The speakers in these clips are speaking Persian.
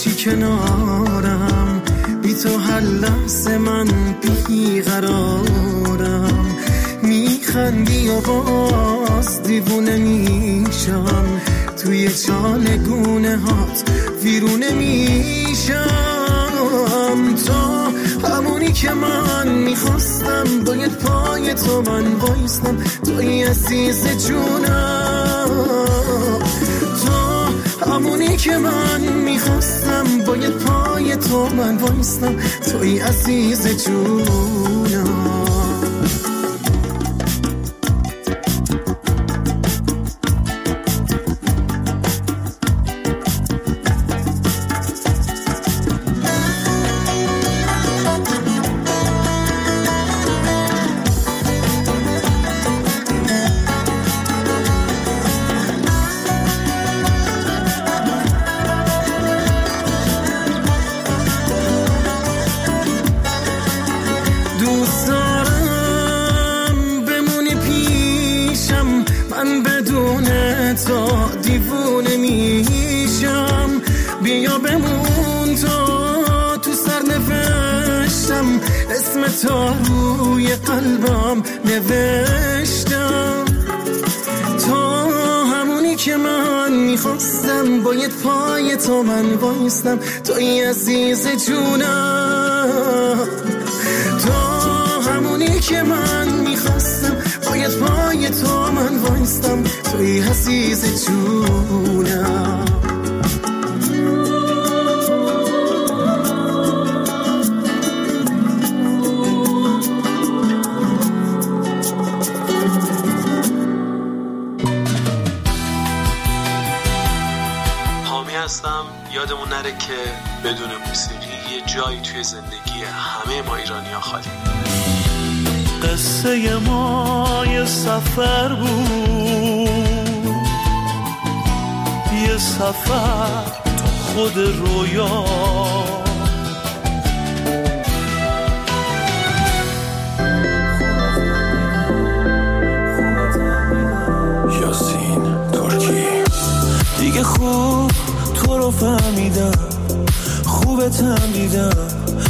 باشی کنارم، بی تو هر لحظه من بی قرارم. میخندی و باز دیوونه میشم، توی چالگونه هات ویرونه میشم. تو همونی که من میخواستم، باید پای تو من وایستم، توی عزیز جونم. تو همونی که من میخواستم، باید پای تو من وایستم، توی عزیز جونم. دیوونه میشم، بیا بمون تو سر نوشتم، اسم تو روی قلبم نوشتم. تو همونی که من میخواستم، باید پای تو من وایستم، توی عزیز جونم. تو همونی که من میخواستم، باید پای تو من وایستم، توی عزیز جونم. حامی هستم. یادمون نره که بدون موسیقی یه جایی توی زندگی همه ما ایرانی‌ها خالی. قصه ما یه سفر بود، یه سفر تو خود رویا. یاسین ترکی. دیگه خوب تو رو فهمیدم، خوبتم دیدم،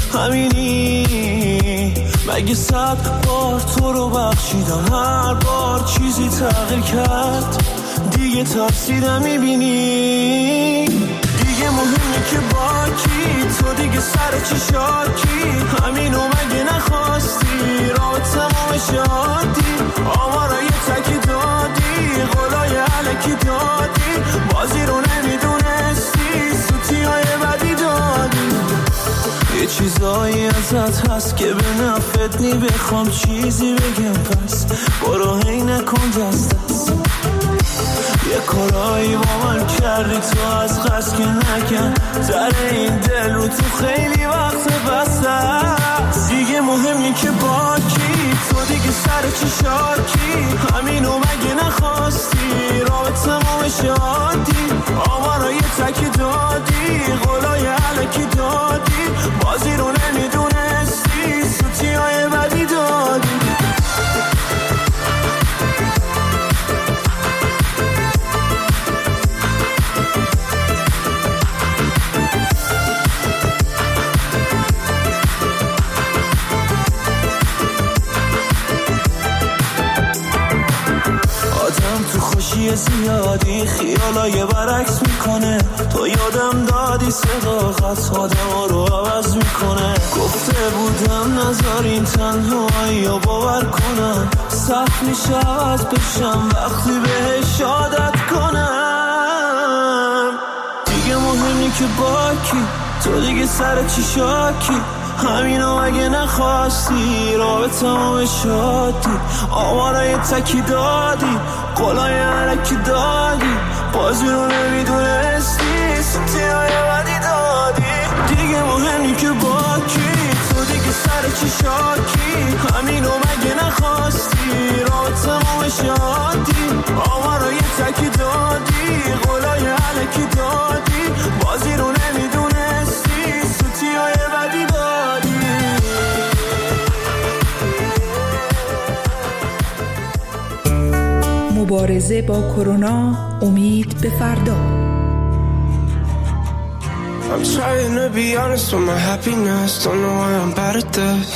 همینی. مگه 100 بار تو رو بخشیدم، هر بار چیزی تغییر کرد، دیگه تفسیرم میبینی. دیگه مهمه که با کی، تو دیگه سر چی شاکی، همینو مگه نخواستی، راه تمام شادی، آمارای تکی دادی، قولای علکی دادی، بازی رو نمیدونستی، سوتیای بدی دادی. یه چیزایی ازت هست که به نفت نی، بخوام چیزی بگم پس برو هی نکن دست دست. یه کارایی با من کردی تو از قصد که نکن، در این دل رو تو خیلی وقت بسته است. دیگه مهمی که با کی، تو دیگه سر چی شاکی، همینو مگه نخواستی، راه تمام شادی، آمارای تکی دادی، قولای علکی دادی، بازی رو نمیدونستی، سوتیای بدی دادی. تو خوشی زیادی خیالای برعکس میکنه، تو یادم دادی صداقت آدم رو عوض میکنه. گفته بودم نذارین تنهایی رو باور کنم، سخت میشه عوض بشم وقتی بهش عادت کنم. دیگه مهمی که با کی، تو دیگه سر چی شاکی، همینو اگه نخواستی، راه به تمام شادی، آمارای تکی دادی، قولای علکی دادی، بازی رو نمیدونستی، سوتیای بدی دادی. دیگه مهمی که با کی، تو دیگه سر چی شاکی، همینو مگه نخواستی، راه تمام شادی، آمارای تکی دادی، قولای علکی دادی، بازی رو نمیدونستی، سوتیای بدی دادی. مبارزه با کرونا، امید به فردا. I'm trying to be honest with my happiness. Don't know why I'm bad at this.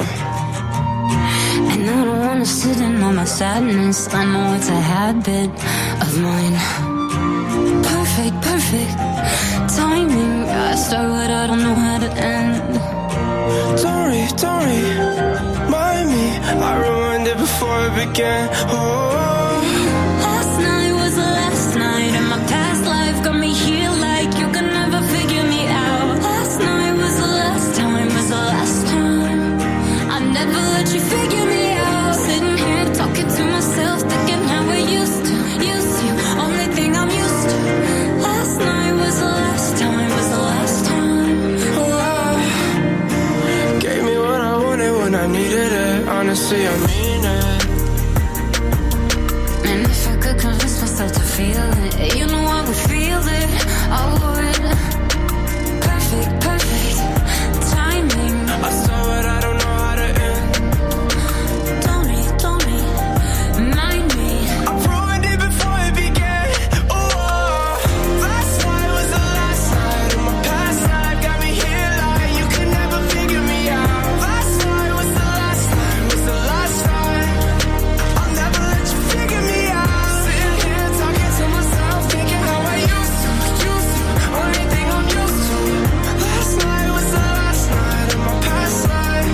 And I don't wanna sit in on my sadness. I know it's a habit of mine. Perfect timing. I start what I don't know how to end. Don't remind me. I ruined it before it began. Oh. Last night was the last night, and my past life got me here like you could never figure me out. Last night was the last time, I never let you figure me out. Sitting here talking to myself, thinking how we're used to. Only thing I'm used to. Last night was the last time, Oh, gave me what I wanted when I needed it. Honestly, I mean it. and if I could convince myself to feel it, you know I would feel it. I would. Perfect timing. I saw it, I don't know how to end. Don't remind me. I ruined it before it began. Oh, last night was the last night, and my past life got me here like you could never figure me out. Last night was the last time, I'll never let you figure me out. Sitting here talking to myself, thinking how I used to. Only thing I'm used to. Last night was the last night, and my past life.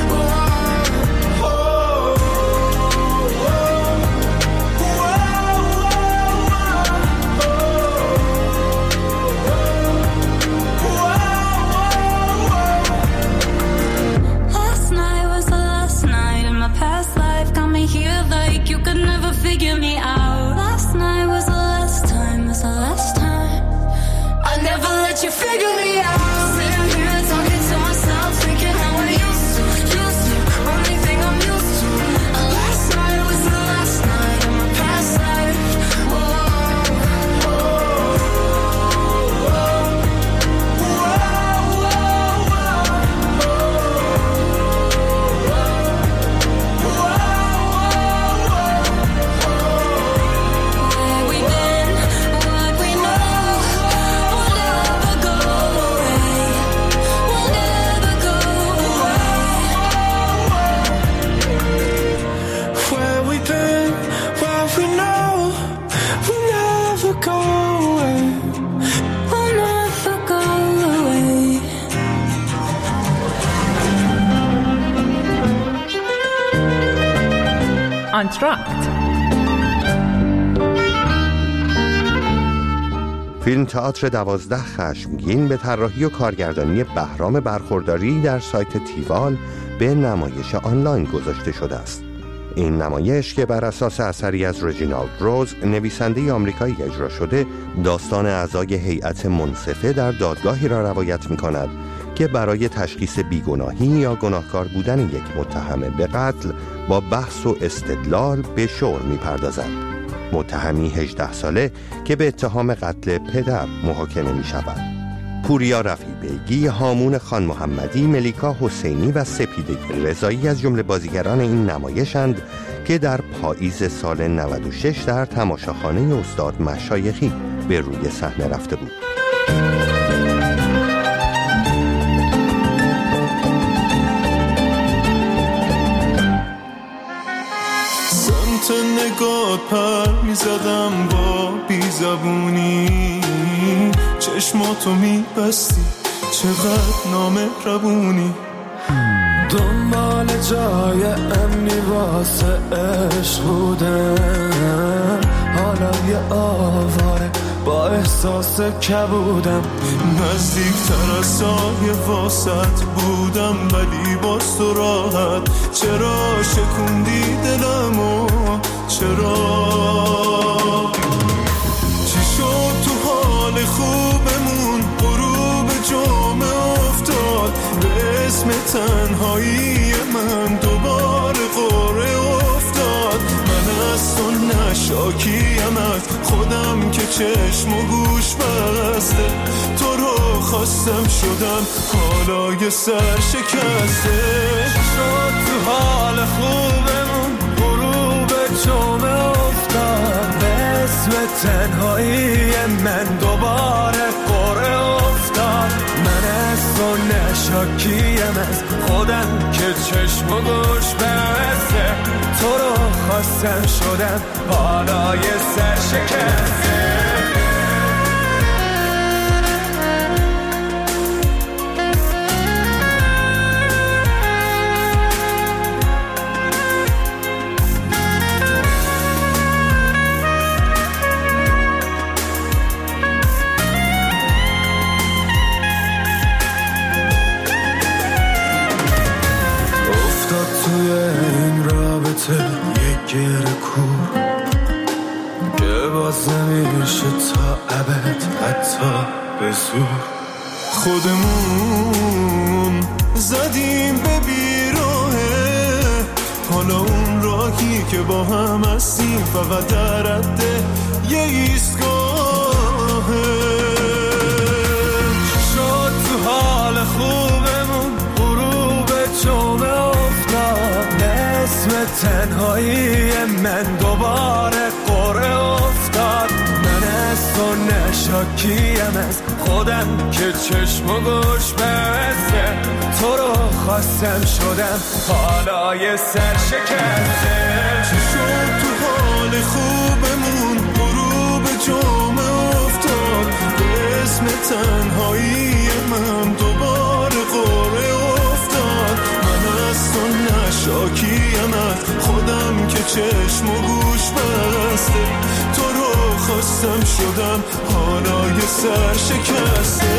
Last night was the last night, and my past life got me here like you could never figure me out. Last night was the last time, I never let you figure me out. Sitting here talking to myself, thinking how I used to. Only thing I'm used to. Last night was the last night, and my past life. Where we been, what we know, we'll never go away. We'll never go away. Where we been, what we know, we'll never go away. We'll never go away. Entr'acte. فیلم تئاتر 12 خشمگین به طراحی و کارگردانی بهرام برخورداری در سایت تیوال به نمایش آنلاین گذاشته شده است. این نمایش که بر اساس اثری از رجینالد روز نویسنده آمریکایی اجرا شده، داستان اعضای هیئت منصفه در دادگاهی را روایت می‌کند که برای تشخیص بیگناهی یا گناهکار بودن یک متهم به قتل با بحث و استدلال به شور می‌پردازند. متهمی 18 ساله که به اتهام قتل پدر محاکمه می شود. پوریا رفیع‌بیگی، هامون خان محمدی، ملیکا حسینی و سپیده رضایی از جمله بازیگران این نمایشند که در پاییز سال 96 در تماشاخانه استاد مشایخی به روی صحنه رفته بود. نگات پر میزدم با بیزبونی، چشماتو میبستی چقدر نامهربونی، دنبال جای امنی واسه عشق بودم، حالا یه آواره با احساس کبودم، نزدیکتر از سایه واسط بودم ولی باز تو راحت، چرا شکوندی دلمو، چرا چی شد تو حال خوبمون، غروب جمعه افتاد به اسم تنهایی من دوباره قره افتاد، من از تو نشاکیم از خودم که چشم و گوش بسته، تو رو خواستم شدم حالا یه سر شکسته، شد تو حال خوبمون غروب جمعه افتاد به اسم تنهایی من دوباره قره افتاد، نشکیم از خودم که چشم و گوش بسته، تو رو خواستم شدم حالا یه سرشکسته. توی این رابطه یک گره کور که باز نمیشه تا ابد حتی به زور. خودمون زدیم به بیراهه، حالا اون راهی که با هم هستیم فقط در حد یه ایستگاهه. شد تو حال خوبمون غروب جمعه افتاد، اسم تنهایی من دوباره قره افتاد. من از تو نشکیم از خودم که چشم و گوش بسته، تو رو خواستم شدم حالا یه سرشکسته. چی شد تو حال خوبمون غروب جمعه افتاد، به اسم تنهایی من دوباره قره افتاد. من از تو نشکیم از خودم که چشم و گوش بسته، تو رو خواستم شدم حالا یه سرشکسته.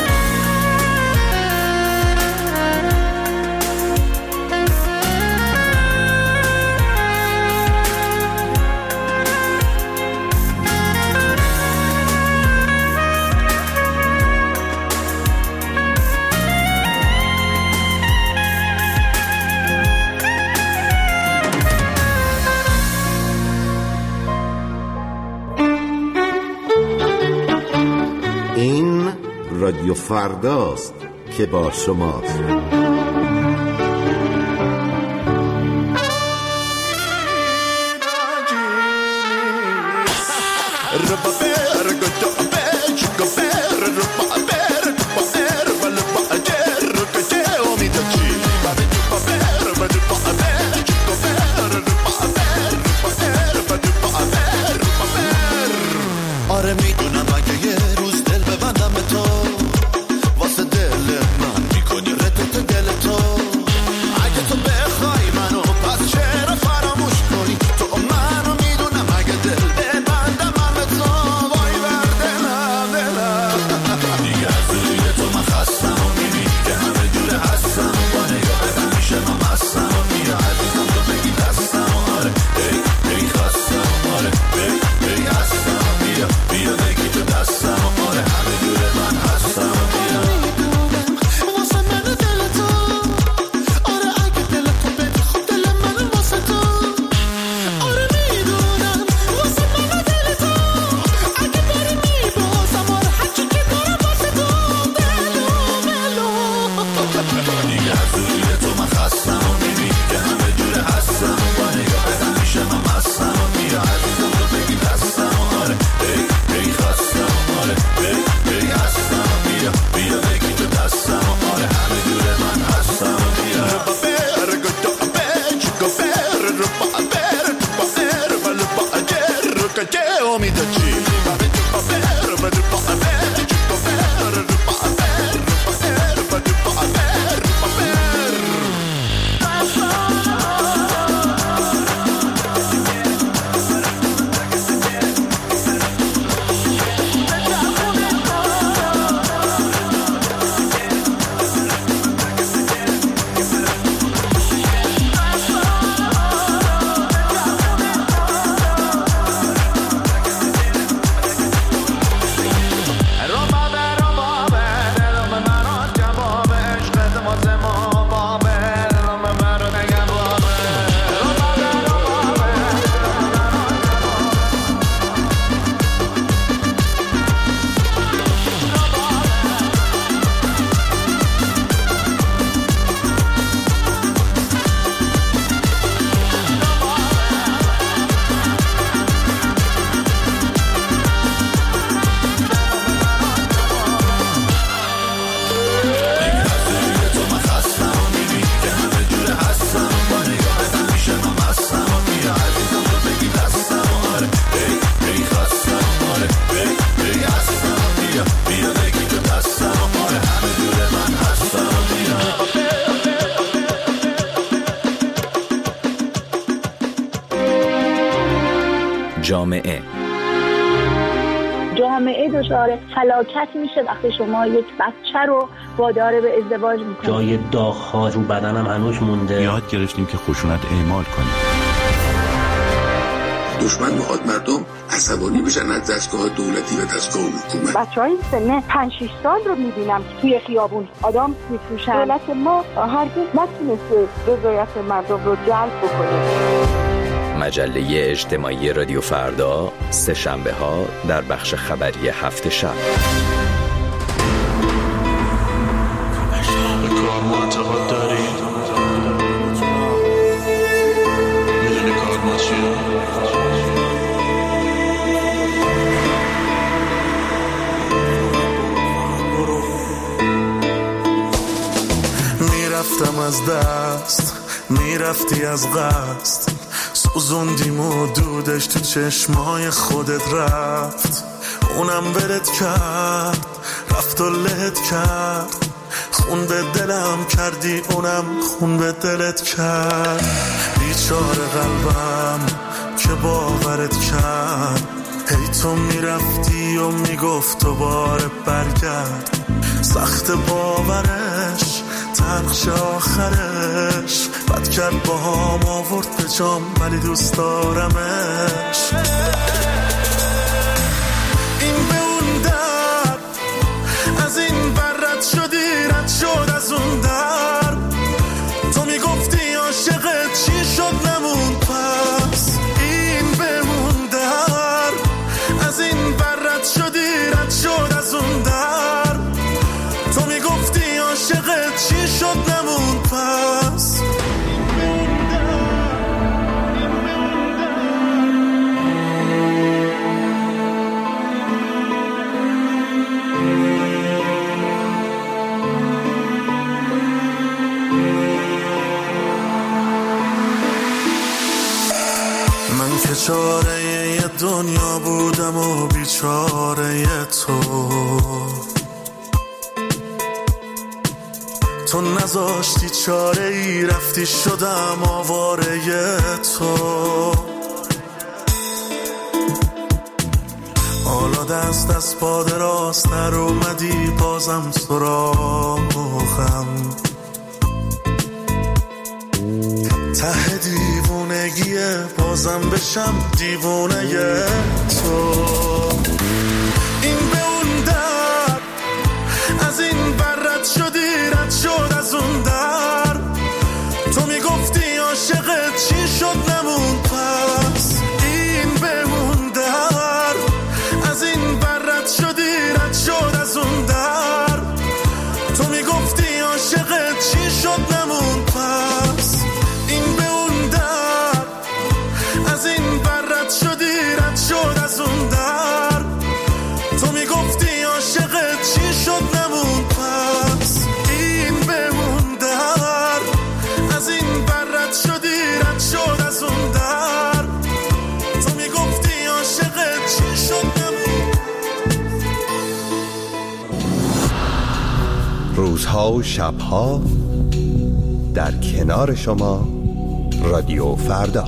رادیو فرداست که با شماست. آره میدونم اگه یه روز دل ببندم به تو، واسه دل من میکنی ردت دل تو. اگه تو بخوای منو پس چرا فراموش کنی؟ تو منو میدونم اگه دل ببندم من به تو، وای بر دلم دیگه از روی تو من خستم و میبینی که همه جوره هستم، با نگاهت همیشه من مستم و میره عزیزم تو بگی دستم. آره ای خستم، آره ای هستم، بیا بگی تو دستم. آره همه جوره من هستم، بیا واسه من دل تو. آره اگه دل تو بدی خب دل من واسه تو. آره میدونم واسه من دل تو، اگه بری میبازم. آره هرچی که دارم واسه تو دلو دیگه از روی تو من خستم و میبینی که همه جوره هستم، با نگاهت همیشه من مستم و بیا عزیزم تو بگی دستم. آره ای خستم، آره ای هستم، بیا بگی تو دستم. آره همه جوره من هستم، بیا جامعه دچار فلاکت میشه وقتی شما یک بچه رو وادار به ازدواج میکنید. جای داغ‌ها رو بدنم هنوز مونده. یاد گرفتیم که خشونت اعمال کنیم. دشمن میخواد مردم عصبانی بشن از دستگاه دولتی و دستگاه حکومت. بچهای سن 5-6 سال رو میبینم توی خیابون آدم میفروشن. دولت ما هرگز نتونسته رضایت مردم رو جلب بکنه. مجله اجتماعی رادیو فردا، سه شنبه ها در بخش خبری هفت شب. به کار معتقد دارید؟ میدونی کار ما چیه؟ میرفتم از دست، میرفتی از قصد، سوزوندیم و دودش تو چشمای خودت رفت. اونم ولت کرد، رفت و لهت کرد، خون به دلم کردی، اونم خون به دلت کرد. بیچاره قلبم که باورت کرد، هی تو میرفتی و میگفت دوباره برگرد. سخت باورش، تلخش آخرش، بد کرد با هم آورد به جام، ولی دوست دارمش. این به اون در، از این بر رد شدی، رد شد از اون در. تو میگفتی عاشقت، چی شد نمون پس. این به اون در، از این بر رد شدی، رد شد از اون در. تو میگفتی عاشقت، چی شد نمون پس. من که چاره یه دنیا بودم و بیچاره تو نذاشتی چاره ای، رفتی شدم آواره تو. حالا دست از پا دراز تر اومدی، بازم سراغم. ته دیوونگیه، بازم بشم دیوونه تو. این به اون در، از این بر رد شدی، رد شد از اون در. تو میگفتی عاشقت، چی شد نمون پس. این به اون در، از این بر رد شدی، رد شد از اون در. تو میگفتی عاشقت، چی شد نمون پس. این به اون در، از این بر رد شدی، رد شد از اون در. تو میگفتی عاشقت، چی شد نمون پس. این به اون در، از این بر رد شدی، رد شد از اون در. تو میگفتی عاشقت، چی شد نمون. روزها و شبها در کنار شما، رادیو فردا.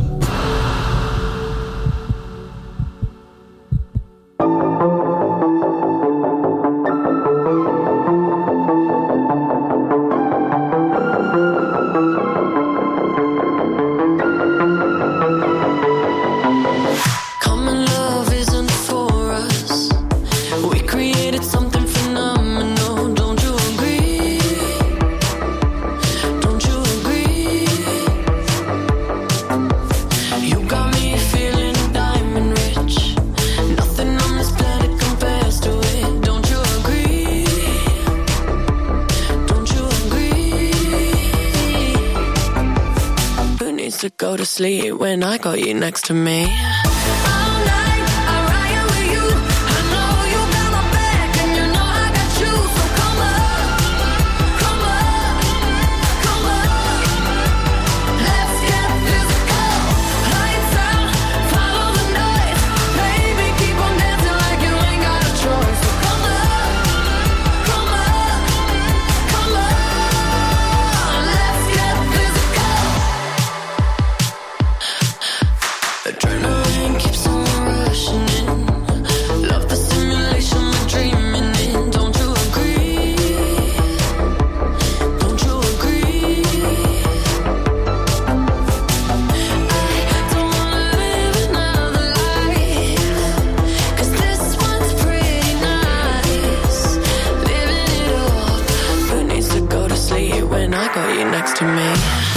To go to sleep when I got you next to me. Adrenaline when I got you next to me.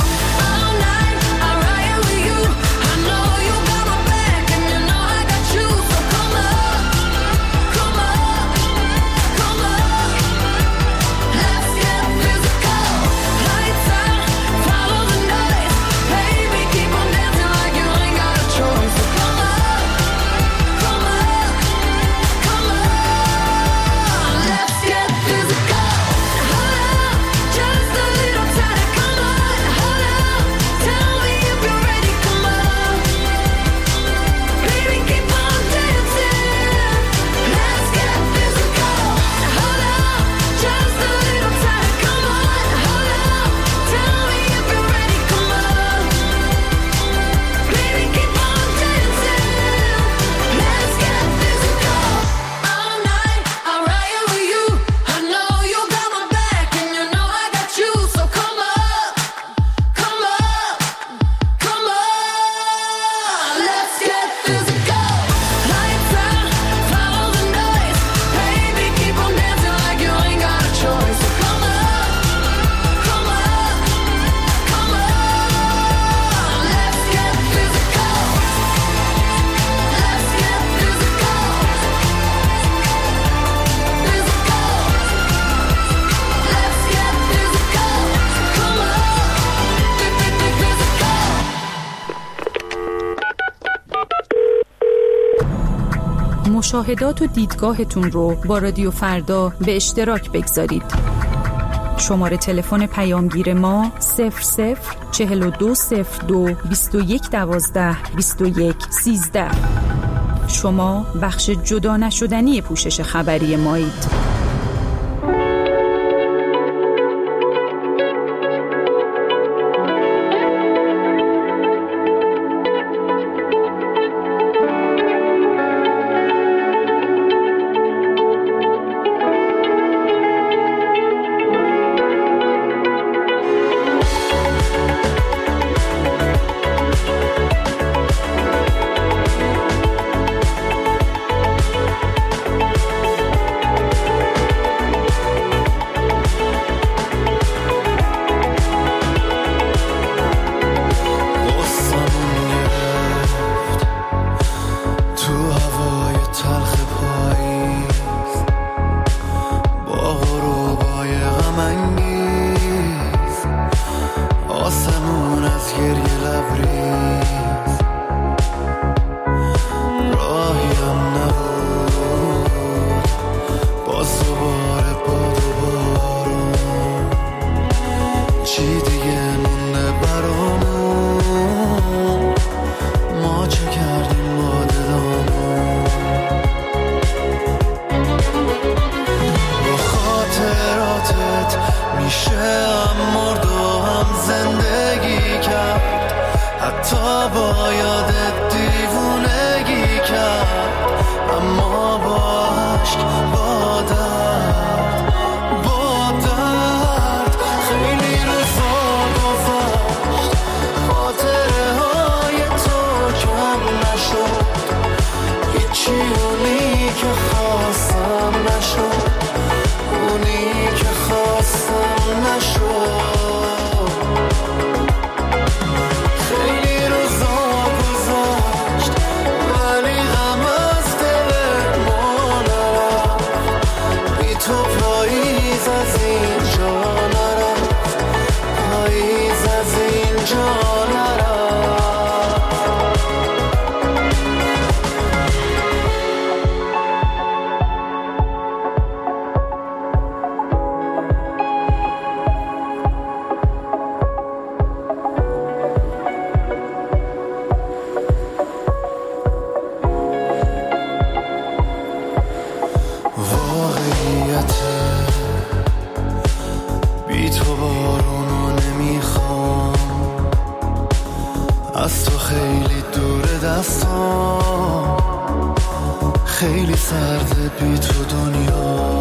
مشاهدات و دیدگاهتون رو با رادیو فردا به اشتراک بگذارید. شماره تلفن پیامگیر ما 00420221122113. شما بخش جدا نشدنی پوشش خبری مایید. خیلی سرده بی تو دنیا،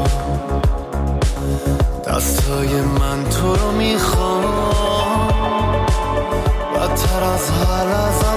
دستای من تو رو میخوام بدتر از هر لحظه